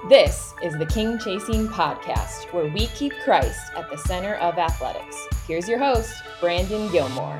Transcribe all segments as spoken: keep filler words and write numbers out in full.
This is the King Chasing Podcast, where we keep Christ at the center of athletics. Here's your host, Brandon Gilmore.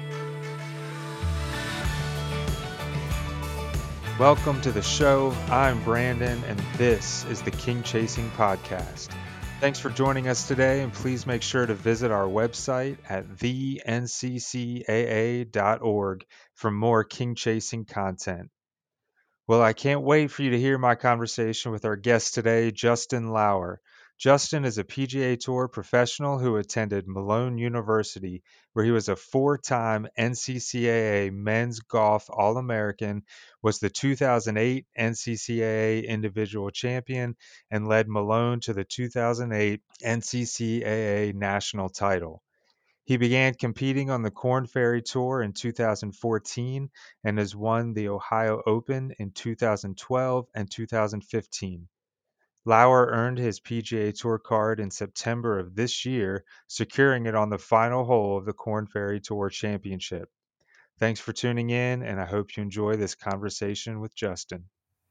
Welcome to the show. I'm Brandon, and this is the King Chasing Podcast. Thanks for joining us today, and please make sure to visit our website at the n c c a a dot org for more King Chasing content. Well, I can't wait for you to hear my conversation with our guest today, Justin Lower. Justin is a P G A Tour professional who attended Malone University, where he was a four-time N C C A A Men's Golf All-American, was the two thousand eight N C C A A Individual Champion, and led Malone to the two thousand eight N C C A A National title. He began competing on the Korn Ferry Tour in two thousand fourteen and has won the Ohio Open in two thousand twelve and two thousand fifteen. Lower earned his P G A Tour card in September of this year, securing it on the final hole of the Korn Ferry Tour Championship. Thanks for tuning in, and I hope you enjoy this conversation with Justin.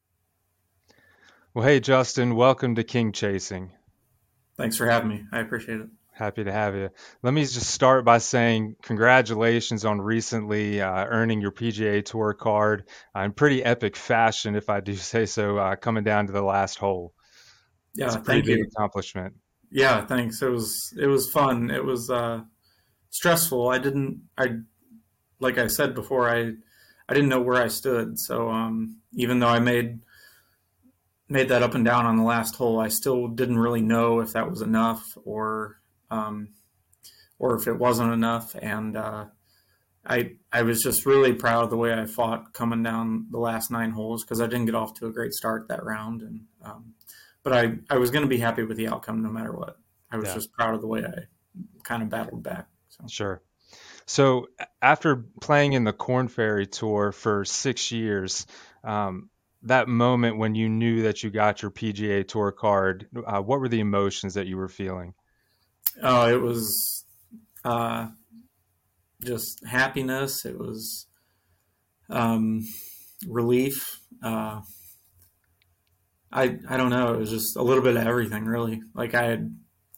Well, hey, Justin, welcome to King Chasing. Thanks for having me. I appreciate it. Happy to have you. Let me just start by saying congratulations on recently uh, earning your P G A Tour card uh, in pretty epic fashion, if I do say so, uh, coming down to the last hole. Yeah, it's a pretty thank big you. accomplishment. Yeah, thanks. It was it was fun. It was uh, stressful. I didn't I like I said before. I I didn't know where I stood. So um, even though I made made that up and down on the last hole, I still didn't really know if that was enough or. Um, or if it wasn't enough. And uh, I I was just really proud of the way I fought coming down the last nine holes because I didn't get off to a great start that round. And um, but I, I was going to be happy with the outcome no matter what. I was Yeah. just proud of the way I kind of battled back. So. Sure. So after playing in the Korn Ferry Tour for six years, um, that moment when you knew that you got your P G A Tour card, uh, what were the emotions that you were feeling? Oh, it was uh, just happiness. It was um, relief. Uh, I I don't know. It was just a little bit of everything, really. Like I had,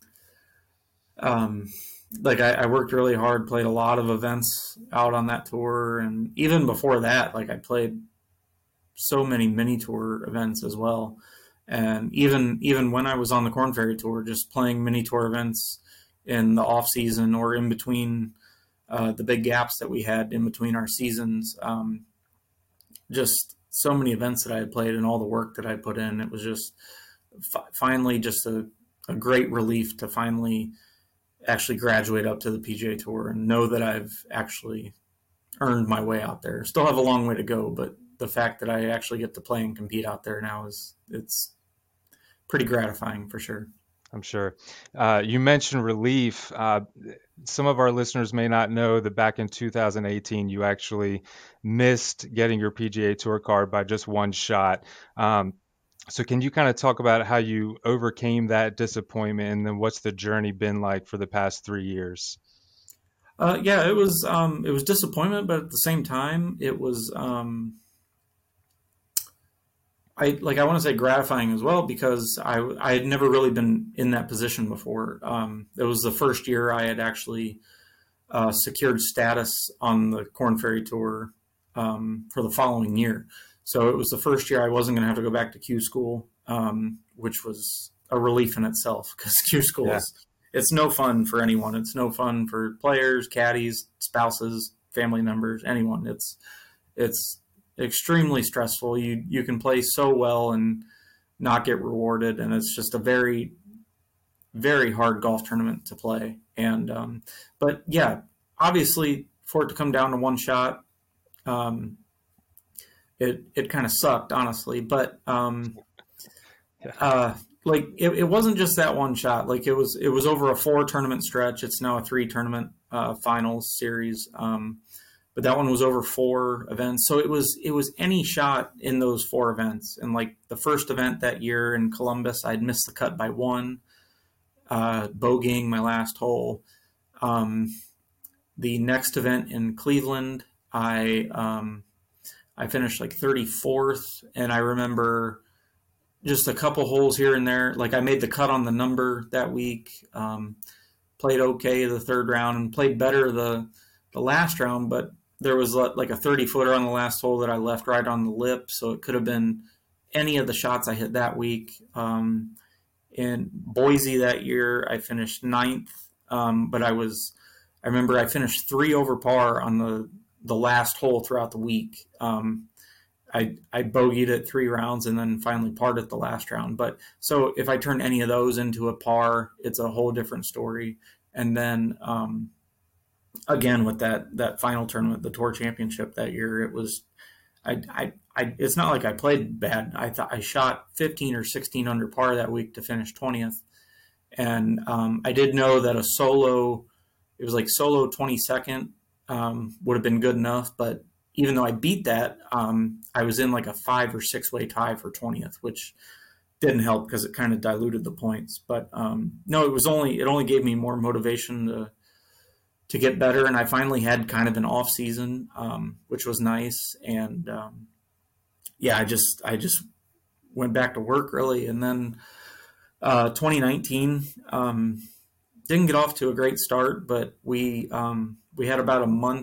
um, like I, I worked really hard, played a lot of events out on that tour, and even before that, like I played so many mini tour events as well. And even even when I was on the Korn Ferry Tour, just playing mini tour events in the off season or in between uh, the big gaps that we had in between our seasons, um, just so many events that I had played and all the work that I put in. It was just fi- finally just a, a great relief to finally actually graduate up to the P G A Tour and know that I've actually earned my way out there. Still have a long way to go, but the fact that I actually get to play and compete out there now is it's pretty gratifying for sure. I'm sure. Uh, you mentioned relief. Uh, some of our listeners may not know that back in two thousand eighteen, you actually missed getting your P G A Tour card by just one shot. Um, so can you kind of talk about how you overcame that disappointment, and then what's the journey been like for the past three years? Uh, yeah, it was um, it was disappointment, but at the same time, it was um, I like I want to say gratifying as well because I I had never really been in that position before. Um, it was the first year I had actually uh, secured status on the Korn Ferry Tour um, for the following year. So it was the first year I wasn't going to have to go back to Q school, um, which was a relief in itself because Q school yeah. is it's no fun for anyone. It's no fun for players, caddies, spouses, family members, anyone. It's it's extremely stressful. You you can play so well and not get rewarded, and it's just a very, very hard golf tournament to play. And um, but yeah, obviously for it to come down to one shot, um, it it kind of sucked, honestly. But um, uh, like it, it wasn't just that one shot. Like it was it was over a four tournament stretch. It's now a three tournament uh, finals series. Um, But that one was over four events. So it was it was any shot in those four events. And like the first event that year in Columbus, I'd missed the cut by one, uh, bogeying my last hole. Um, the next event in Cleveland, I um, I finished like thirty-fourth. And I remember just a couple holes here and there. Like I made the cut on the number that week, um, played okay the third round, and played better the the last round, but there was like a thirty footer on the last hole that I left right on the lip, so it could have been any of the shots I hit that week. Um, in Boise that year, I finished ninth, um, but I was, I remember I finished three over par on the, the last hole throughout the week. Um, I, I bogeyed it three rounds and then finally parred at the last round. But so if I turn any of those into a par, it's a whole different story. And then, um, again, with that, that final tournament, the Tour Championship that year, it was, I, I, I, it's not like I played bad. I thought I shot fifteen or sixteen under par that week to finish twentieth. And um, I did know that a solo, it was like solo twenty-second um, would have been good enough. But even though I beat that, um, I was in like a five or six way tie for twentieth, which didn't help because it kind of diluted the points. But um, no, it was only, it only gave me more motivation to, to get better. And I finally had kind of an off season, um, which was nice. And um, yeah, I just, I just went back to work really. And then uh, twenty nineteen um, didn't get off to a great start, but we, um, we had about a month,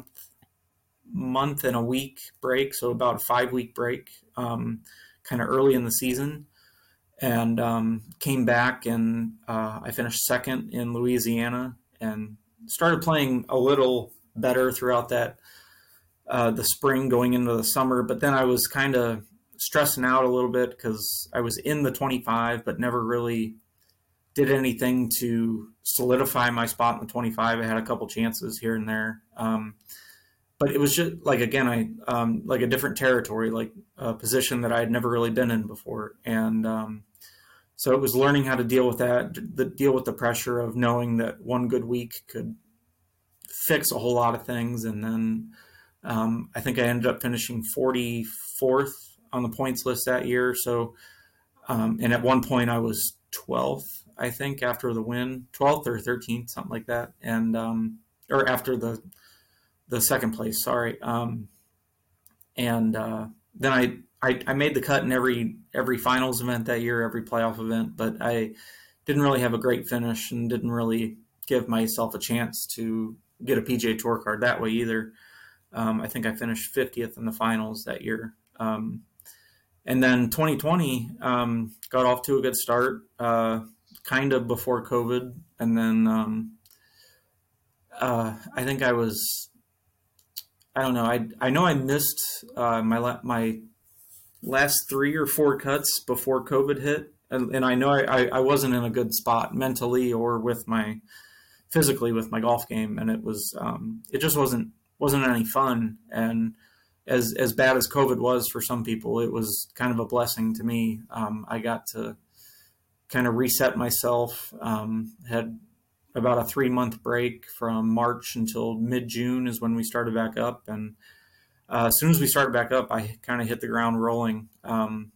month and a week break. So about a five week break, um, kind of early in the season, and um, came back and uh, I finished second in Louisiana and started playing a little better throughout that, uh, the spring going into the summer. But then I was kind of stressing out a little bit because I was in the twenty-five, but never really did anything to solidify my spot in the twenty-five. I had a couple chances here and there. Um, but it was just like, again, I, um, like a different territory, like a position that I had never really been in before. And, um, so it was learning how to deal with that, the deal with the pressure of knowing that one good week could fix a whole lot of things. And then um, I think I ended up finishing forty-fourth on the points list that year. So, um, and at one point I was twelfth, I think, after the win, twelfth or thirteenth, something like that. And, um, or after the, the second place, sorry. Um, and uh, then I, I, I made the cut in every every finals event that year, every playoff event, but I didn't really have a great finish and didn't really give myself a chance to get a P G A Tour card that way either. Um, I think I finished fiftieth in the finals that year. Um, and then twenty twenty um, got off to a good start, uh, kind of before COVID. And then um, uh, I think I was, I don't know, I I know I missed uh, my my last three or four cuts before COVID hit. And, and I know I, I wasn't in a good spot mentally or with my, physically with my golf game. And it was, um, it just wasn't, wasn't any fun. And as, as bad as COVID was for some people, it was kind of a blessing to me. Um, I got to kind of reset myself, um, had about a three month break from March until mid June is when we started back up. And Uh, as soon as we started back up, I kind of hit the ground rolling. Um,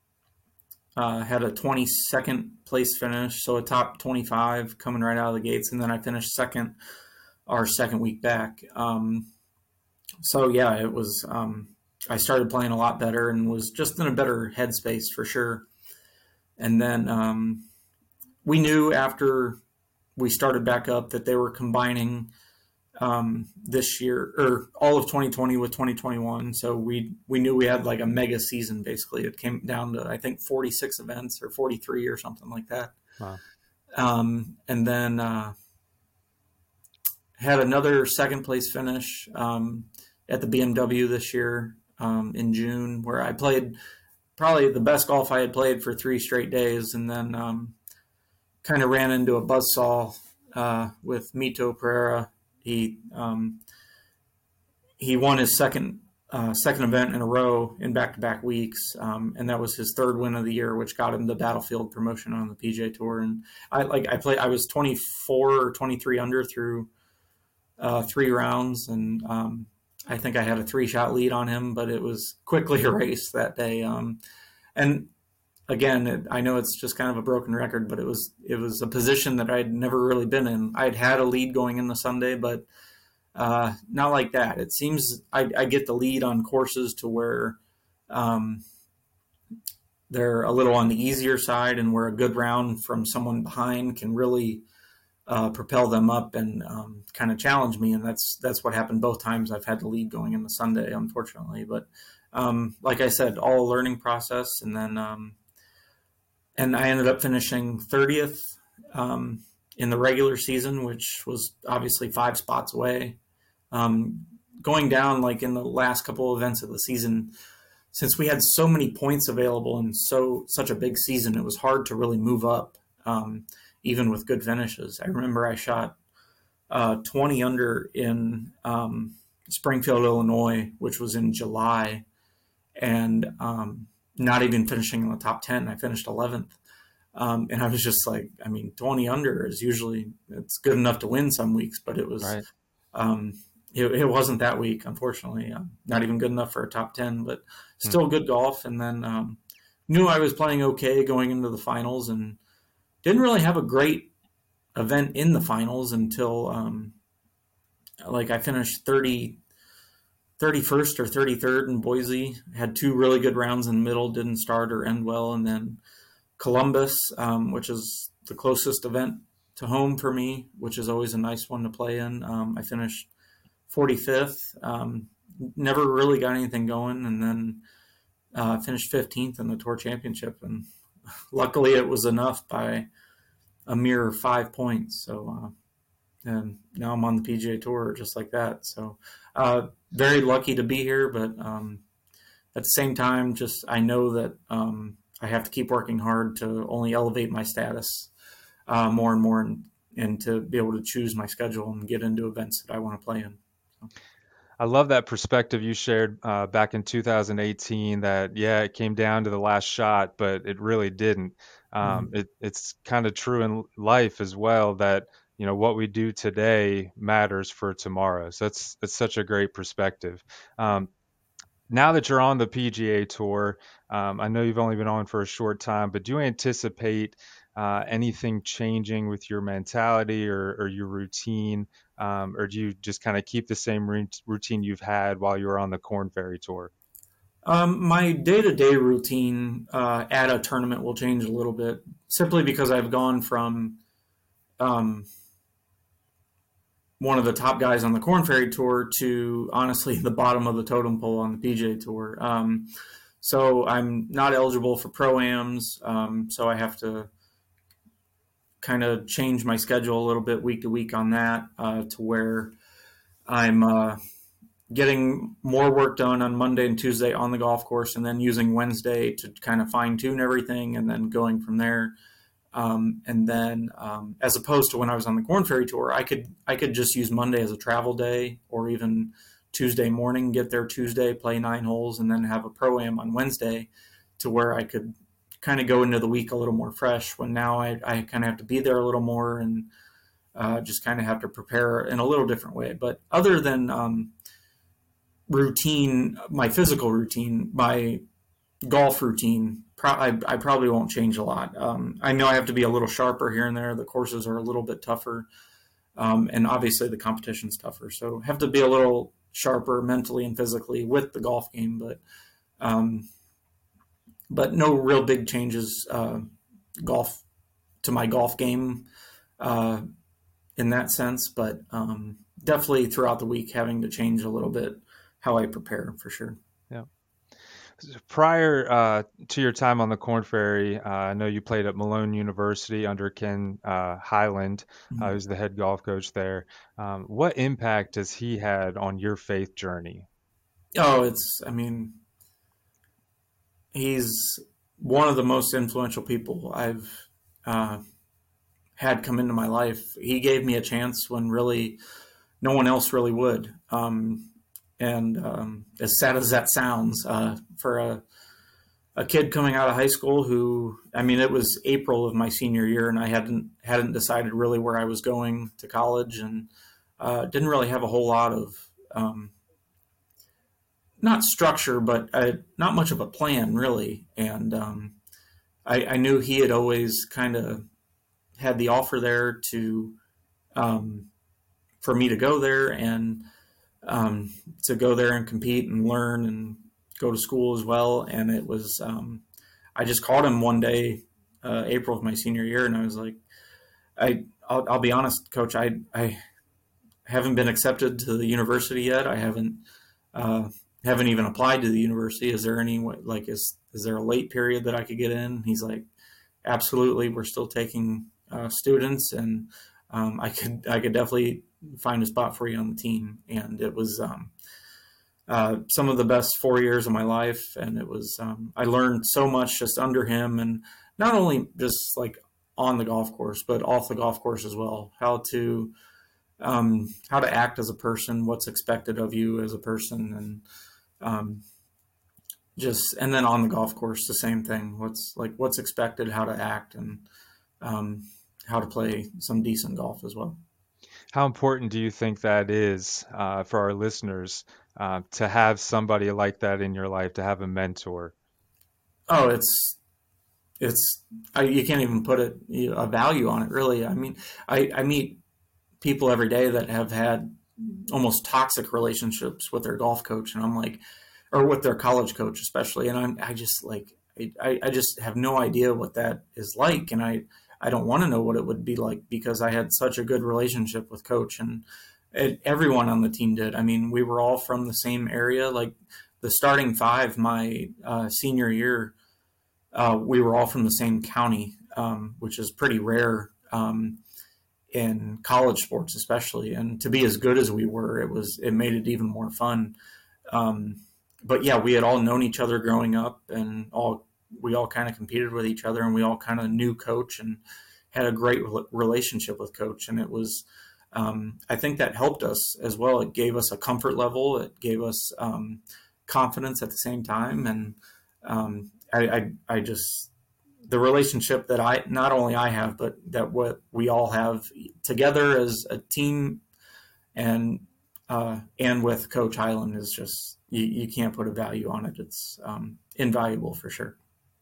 uh, had a twenty-second place finish, so a top twenty-five coming right out of the gates, and then I finished second our second week back. Um, so yeah, it was. Um, I started playing a lot better and was just in a better headspace for sure. And then um, we knew after we started back up that they were combining um, this year or all of twenty twenty with twenty twenty-one. So we, we knew we had like a mega season. Basically it came down to, I think forty-six events or forty-three or something like that. Wow. Um, and then, uh, had another second place finish, um, at the B M W this year, um, in June, where I played probably the best golf I had played for three straight days. And then, um, kind of ran into a buzzsaw, uh, with Mito Pereira. He um, he won his second uh, second event in a row in back-to-back weeks, um, and that was his third win of the year, which got him the Battlefield promotion on the P G A Tour. And I like I played. I was twenty-four or twenty-three under through uh, three rounds, and um, I think I had a three-shot lead on him, but it was quickly erased that day. Um, and again, it, I know it's just kind of a broken record, but it was it was a position that I'd never really been in. I'd had a lead going into Sunday, but uh, not like that. It seems I, I get the lead on courses to where um, they're a little on the easier side, and where a good round from someone behind can really uh, propel them up and um, kind of challenge me. And that's that's what happened both times I've had to lead going into Sunday, unfortunately. But um, like I said, all a learning process. And then um, and I ended up finishing thirtieth um, in the regular season, which was obviously five spots away. Um, going down like in the last couple of events of the season, since we had so many points available and so such a big season, it was hard to really move up, um, even with good finishes. I remember I shot uh, twenty under in um, Springfield, Illinois, which was in July, and um, not even finishing in the top ten. I finished eleventh. Um, and I was just like, I mean, twenty under is usually, it's good enough to win some weeks, but it was, Right. um, it, it wasn't that week, unfortunately. Um, not even good enough for a top ten, but still good golf. And then um, knew I was playing okay going into the finals, and didn't really have a great event in the finals until um, like I finished thirty, thirty-first or thirty-third in Boise. Had two really good rounds in the middle, didn't start or end well. And then Columbus, um, which is the closest event to home for me, which is always a nice one to play in. Um, I finished forty-fifth, um, never really got anything going, and then uh, finished fifteenth in the Tour Championship. And luckily it was enough by a mere five points. So, uh, and now I'm on the P G A Tour just like that. So uh, very lucky to be here, but um, at the same time, just I know that um, I have to keep working hard to only elevate my status uh, more and more, and, and to be able to choose my schedule and get into events that I want to play in. So. I love that perspective you shared uh, back in two thousand eighteen that, yeah, it came down to the last shot, but it really didn't. Um, Mm-hmm. it, it's kind of true in life as well that, you know, what we do today matters for tomorrow. So that's, that's such a great perspective. Um, now that you're on the P G A Tour, um, I know you've only been on for a short time, but do you anticipate uh, anything changing with your mentality or, or your routine, um, or do you just kind of keep the same routine you've had while you were on the Korn Ferry Tour? Um, my day-to-day routine uh, at a tournament will change a little bit, simply because I've gone from um, one of the top guys on the Korn Ferry Tour to honestly the bottom of the totem pole on the P G A Tour. Um, so I'm not eligible for pro-ams, um, so I have to kind of change my schedule a little bit week to week on that uh, to where I'm uh, getting more work done on Monday and Tuesday on the golf course, and then using Wednesday to kind of fine tune everything, and then going from there. Um, and then, um, as opposed to when I was on the Korn Ferry Tour, I could I could just use Monday as a travel day, or even Tuesday morning, get there Tuesday, play nine holes, and then have a pro-am on Wednesday, to where I could kind of go into the week a little more fresh. When now I, I kind of have to be there a little more, and uh, just kind of have to prepare in a little different way. But other than um, routine, my physical routine, my golf routine, pro- I, I probably won't change a lot. Um, I know I have to be a little sharper here and there. The courses are a little bit tougher, um, and obviously the competition's tougher. So have to be a little sharper mentally and physically with the golf game, but um, but no real big changes uh, golf to my golf game uh, in that sense. But um, definitely throughout the week having to change a little bit how I prepare, for sure. Yeah. Prior uh, to your time on the Korn Ferry, uh, I know you played at Malone University under Ken uh, Highland, uh, who's the head golf coach there. Um, what impact has he had on your faith journey? Oh, it's, I mean, he's one of the most influential people I've uh, had come into my life. He gave me a chance when really no one else really would. Um, and um, as sad as that sounds, uh, for a, a kid coming out of high school who, I mean, it was April of my senior year, and I hadn't hadn't decided really where I was going to college, and uh, didn't really have a whole lot of um, not structure, but uh, not much of a plan, really. And um, I, I knew he had always kind of had the offer there to um, for me to go there and um, to go there and compete and learn and go to school as well. And it was, um, I just called him one day, uh, April of my senior year, and I was like, I, I'll, I'll be honest, Coach, I, I haven't been accepted to the university yet. I haven't, uh, haven't even applied to the university. Is there any way, like, is, is there a late period that I could get in? He's like, absolutely. We're still taking uh, students, and um, I could, I could definitely find a spot for you on the team. And it was um, uh, some of the best four years of my life. And it was, um, I learned so much just under him, and not only just like on the golf course, but off the golf course as well. How to, um, how to act as a person, what's expected of you as a person, and um, just, and then on the golf course, the same thing. What's like, what's expected, how to act, and um, how to play some decent golf as well. How important do you think that is uh, for our listeners uh, to have somebody like that in your life, to have a mentor? Oh, it's, it's, I, you can't even put it, a value on it, really. I mean, I, I meet people every day that have had almost toxic relationships with their golf coach, and I'm like, or with their college coach especially. And I'm, I just like, I, I just have no idea what that is like. And I, I don't want to know what it would be like, because I had such a good relationship with coach, and it, everyone on the team did. I mean, we were all from the same area. Like the starting five, my uh, senior year, uh, we were all from the same county, um, which is pretty rare um, in college sports, especially. And to be as good as we were, it was, it made it even more fun. Um, But yeah, we had all known each other growing up, and all we all kind of competed with each other, and we all kind of knew coach and had a great re- relationship with coach. And it was, um, I think that helped us as well. It gave us a comfort level. It gave us um, confidence at the same time. And um, I, I, I just, the relationship that I, not only I have, but that what we all have together as a team, and uh, and with Coach Hyland, is just, you, you can't put a value on it. It's um, invaluable for sure.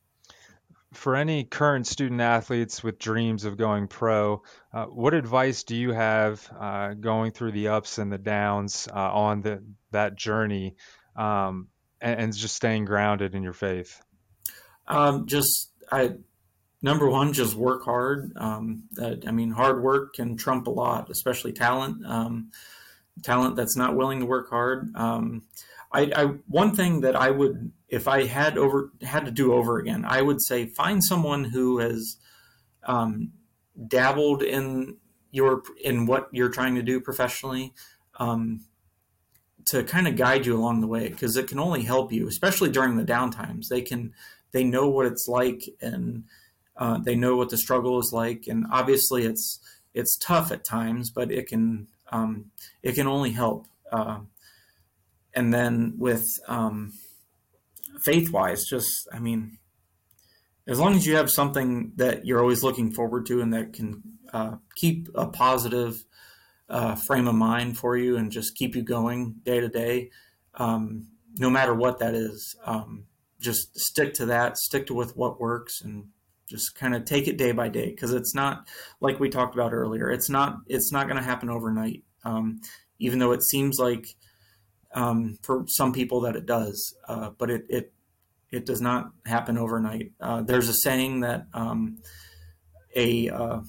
For any current student athletes with dreams of going pro, uh, what advice do you have uh, going through the ups and the downs uh, on the, that journey, um, and, and just staying grounded in your faith? Um, just, I, number one, just work hard. Um, that, I mean, hard work can trump a lot, especially talent. Um, talent that's not willing to work hard. Um, I, I, one thing that I would, if I had over had to do over again, I would say find someone who has um, dabbled in your in what you're trying to do professionally, um, to kind of guide you along the way, because it can only help you, especially during the downtimes. They can they know what it's like, and uh, they know what the struggle is like, and obviously it's it's tough at times, but it can um, it can only help. Uh, and then with um, faith-wise, just, I mean, as long as you have something that you're always looking forward to, and that can uh, keep a positive uh, frame of mind for you, and just keep you going day to day, um, no matter what that is, um, just stick to that, stick to with what works, and just kind of take it day by day. Because it's not, like we talked about earlier, it's not it's not going to happen overnight, um, even though it seems like um, for some people that it does, uh, but it, it it does not happen overnight. Uh, there's a saying that um, a uh,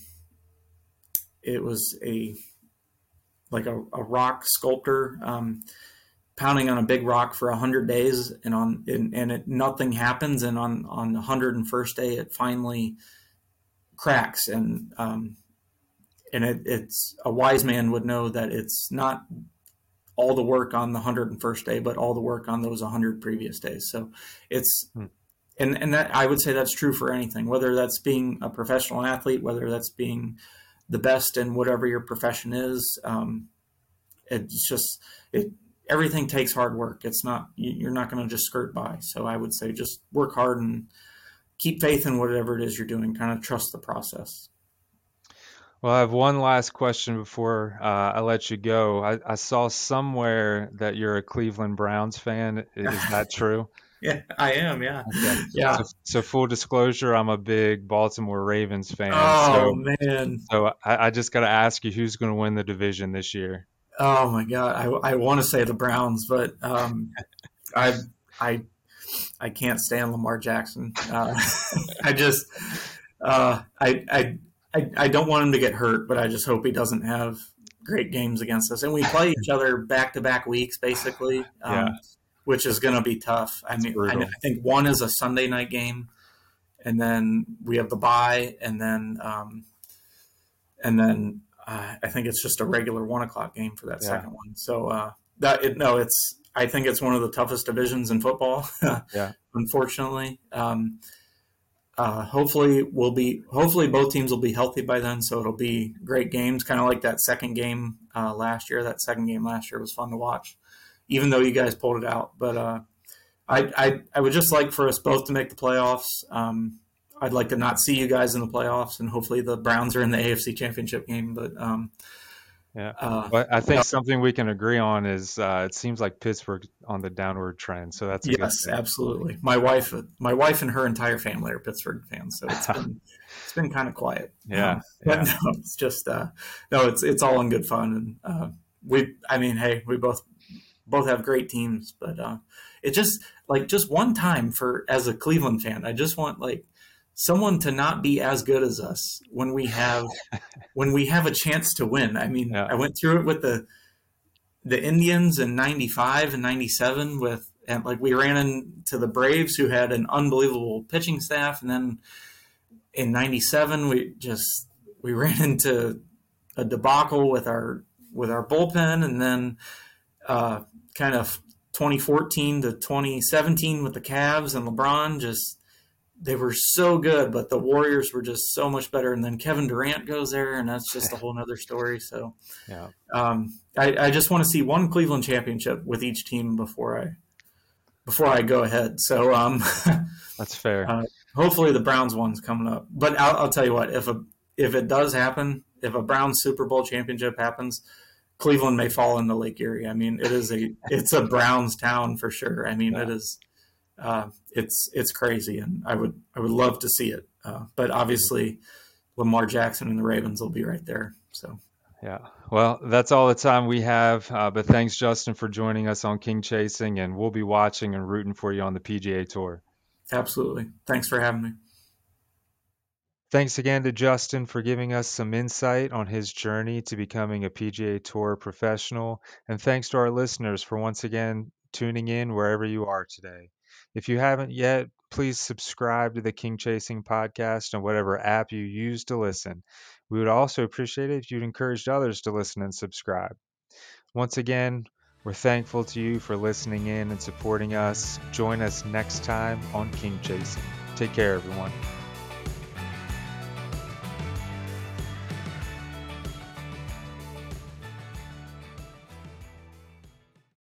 it was a like a, a rock sculptor um, pounding on a big rock for a hundred days, and on and, and it nothing happens, and on on the hundred and first day it finally cracks, and um, and it, it's a wise man would know that it's not all the work on the hundred and first day, but all the work on those a hundred previous days. So it's, hmm. and, and that, I would say that's true for anything, whether that's being a professional athlete, whether that's being the best in whatever your profession is. Um, it's just, it, everything takes hard work. It's not, you're not going to just skirt by. So I would say just work hard and keep faith in whatever it is you're doing. Kind of trust the process. Well, I have one last question before uh, I let you go. I, I saw somewhere that you're a Cleveland Browns fan. Is that true? Yeah, I am. Yeah. Okay. Yeah. So, so full disclosure, I'm a big Baltimore Ravens fan. Oh, so, man. So I, I just got to ask you, who's going to win the division this year? Oh my God. I, I want to say the Browns, but um, I, I, I can't stand Lamar Jackson. Uh, I just uh, I, I I I don't want him to get hurt, but I just hope he doesn't have great games against us. And we play each other back to back weeks, basically, um, Yeah. which is going to be tough. I It's mean, I, brutal. I think one is a Sunday night game, and then we have the bye, and then um, and then uh, I think it's just a regular one o'clock game for that Yeah. second one. So uh, that it, no, it's I think it's one of the toughest divisions in football. Yeah. Unfortunately. Um, Uh, hopefully we'll be. Hopefully both teams will be healthy by then, so it'll be great games. Kind of like that second game uh, last year. That second game last year was fun to watch, even though you guys pulled it out. But uh, I, I, I would just like for us both to make the playoffs. Um, I'd like to not see you guys in the playoffs, and hopefully the Browns are in the A F C Championship game. But um, Yeah. uh, But I think something we can agree on is uh, it seems like Pittsburgh on the downward trend. So that's a good yes, thing. absolutely. My wife, my wife, and her entire family are Pittsburgh fans, so it's been it's been kind of quiet. Yeah, Um, but yeah. no, it's just uh, no, it's it's all in good fun, and uh, we. I mean, hey, we both both have great teams, but uh, it just like just one time for as a Cleveland fan, I just want like someone to not be as good as us when we have when we have a chance to win. I mean, Yeah. I went through it with the the Indians in ninety-five and ninety-seven with and like we ran into the Braves who had an unbelievable pitching staff, and then in ninety-seven we just we ran into a debacle with our with our bullpen, and then uh, kind of twenty fourteen to twenty seventeen with the Cavs and LeBron just they were so good, but the Warriors were just so much better. And then Kevin Durant goes there, and that's just a whole nother story. So Yeah. um, I, I just want to see one Cleveland championship with each team before I before I go ahead. So um, That's fair. uh, hopefully the Browns one's coming up. But I'll, I'll tell you what, if a if it does happen, if a Browns Super Bowl championship happens, Cleveland may fall into Lake Erie. I mean, it is a it's a Browns town for sure. I mean, Yeah. it is. Uh, it's it's crazy, and I would I would love to see it. Uh, but obviously, Lamar Jackson and the Ravens will be right there. So Yeah. Well, that's all the time we have. Uh, but thanks, Justin, for joining us on King Chasing, and we'll be watching and rooting for you on the P G A Tour. absolutely, thanks for having me. Thanks again to Justin for giving us some insight on his journey to becoming a P G A Tour professional. And thanks to our listeners for once again tuning in wherever you are today. If you haven't yet, please subscribe to the King Chasing podcast on whatever app you use to listen. We would also appreciate it if you'd encourage others to listen and subscribe. Once again, we're thankful to you for listening in and supporting us. Join us next time on King Chasing. Take care, everyone.